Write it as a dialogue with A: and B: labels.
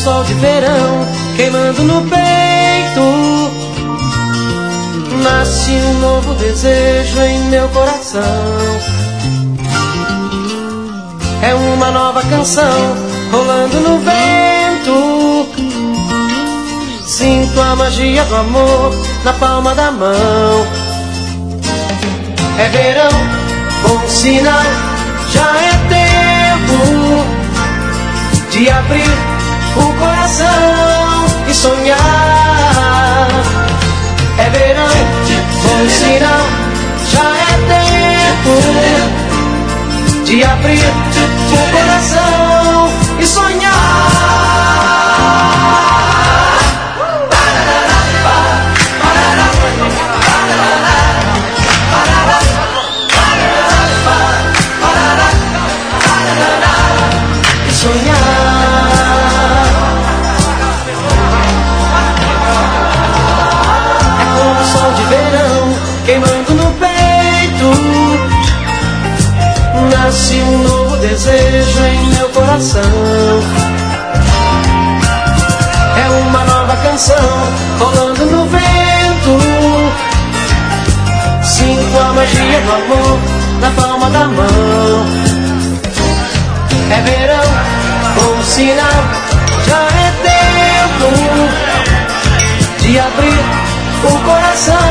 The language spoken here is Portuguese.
A: sol de verão queimando no peito. Nasce um novo desejo em meu coração. É uma nova canção rolando no vento. Sinto a magia do amor na palma da mão. É verão, bom sinal, já é tempo de abrir o coração e sonhar. É verão, bom sinal, já é tempo de abrir o coração e sonhar. Queimando no peito, nasce um novo desejo em meu coração. É uma nova canção rolando no vento. Sinto a magia do amor na palma da mão. É verão, bom sinal, já é tempo de abrir o coração